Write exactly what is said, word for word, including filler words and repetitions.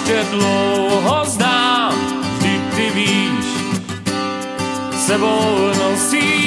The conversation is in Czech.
ještě dlouho znám, vždyť ty víš, sebou nosím